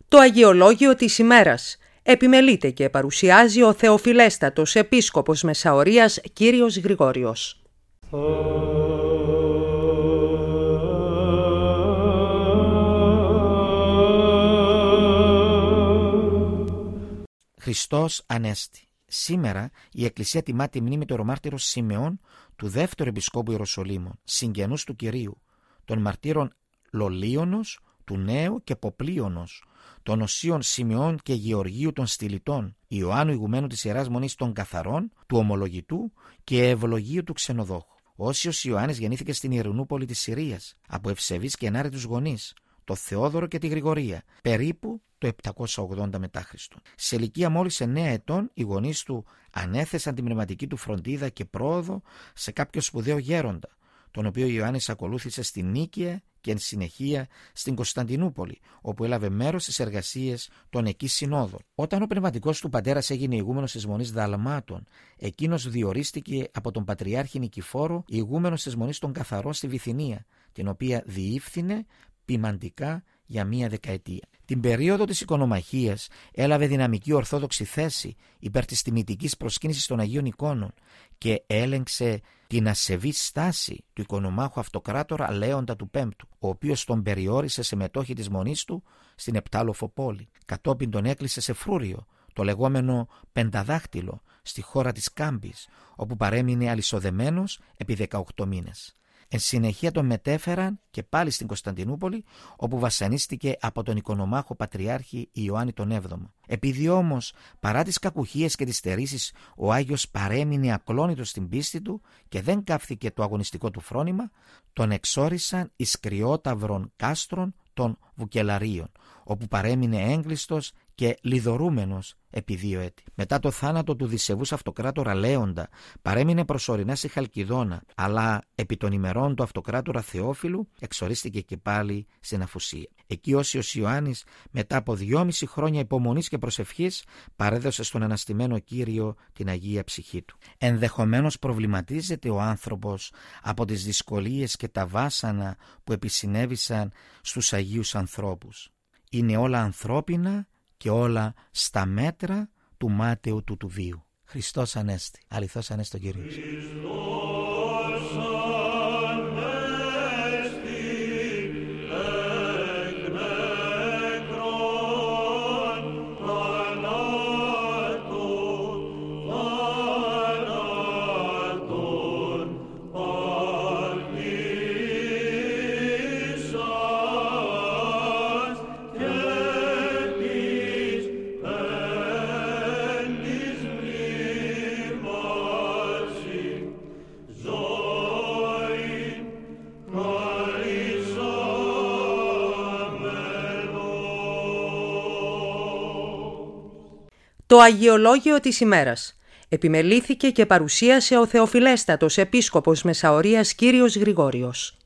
Το Αγιολόγιο της ημέρας επιμελείται και παρουσιάζει ο Θεοφιλέστατος Επίσκοπος Μεσαωρίας Κύριος Γρηγόριος. Χριστός Ανέστη. Σήμερα η Εκκλησία τιμά τη μνήμη του ορομάρτυρου Σιμεών, του δεύτερου Επισκόπου Ιεροσολύμων, συγγενούς του Κυρίου, των μαρτύρων Λολίωνος, του Νέου και Ποπλίωνος, των οσίων Σιμεών και Γεωργίου των Στυλιτών, Ιωάννου ηγουμένου της Ιεράς Μονής των Καθαρών, του Ομολογητού και Ευλογίου του Ξενοδόχου. Ο Όσιος Ιωάννης γεννήθηκε στην Ειρηνούπολη της Συρίας, από ευσεβείς και ενάρετους γονείς, το Θεόδωρο και τη Γρηγορία, περίπου το 780 μετά Χριστού. Σε ηλικία μόλις 9 ετών, οι γονείς του ανέθεσαν την πνευματική του φροντίδα και πρόοδο σε κάποιο σπουδαίο γέροντα, τον οποίο Ιωάννης ακολούθησε στη Νίκαια και εν συνεχεία στην Κωνσταντινούπολη, όπου έλαβε μέρος στις εργασίες των εκεί συνόδων. Όταν ο πνευματικός του πατέρας έγινε ηγούμενος της Μονής Δαλμάτων, εκείνος διορίστηκε από τον Πατριάρχη Νικηφόρο ηγούμενος της Μονής των Καθαρών στη Βυθινία, την οποία διήφθηνε ποιμαντικά για μία δεκαετία. Την περίοδο της οικονομαχίας έλαβε δυναμική ορθόδοξη θέση υπέρ της τιμητικής προσκύνησης των Αγίων Εικόνων και έλεγξε την ασεβή στάση του οικονομάχου αυτοκράτορα Λέοντα του Πέμπτου, ο οποίος τον περιόρισε σε μετόχη της μονής του στην Επτάλοφο πόλη. Κατόπιν τον έκλεισε σε φρούριο, το λεγόμενο Πενταδάχτυλο, στη χώρα της Κάμπης, όπου παρέμεινε αλυσοδεμένος επί 18 μήνες. Εν συνεχεία τον μετέφεραν και πάλι στην Κωνσταντινούπολη, όπου βασανίστηκε από τον οικονομάχο Πατριάρχη Ιωάννη τον 7ο. Επειδή όμως παρά τις κακουχίες και τις στερήσεις ο Άγιος παρέμεινε ακλόνητος στην πίστη του και δεν κάφθηκε το αγωνιστικό του φρόνημα, τον εξόρισαν εις κρυόταυρων κάστρων των Βουκελαρίων, όπου παρέμεινε έγκλειστος και λιδωρούμενος επί 2 έτη. Μετά το θάνατο του δισεβούς αυτοκράτορα Λέοντα παρέμεινε προσωρινά στη Χαλκιδόνα, αλλά επί των ημερών του αυτοκράτορα Θεόφιλου εξορίστηκε και πάλι στην Αφουσία. Εκεί Όσιος Ιωάννης, μετά από 2,5 χρόνια υπομονής και προσευχής, παρέδωσε στον αναστημένο Κύριο την Αγία ψυχή του. Ενδεχομένως προβληματίζεται ο άνθρωπος από τις δυσκολίες και τα βάσανα που επισυνέβησαν στους Αγίους ανθρώπους. Είναι όλα ανθρώπινα και όλα στα μέτρα του μάταιου του βίου. Χριστός Ανέστη. Αληθώς Ανέστη ο Κύριος. Το Αγιολόγιο της ημέρας επιμελήθηκε και παρουσίασε ο Θεοφιλέστατος Επίσκοπος Μεσαωρίας Κύριος Γρηγόριος.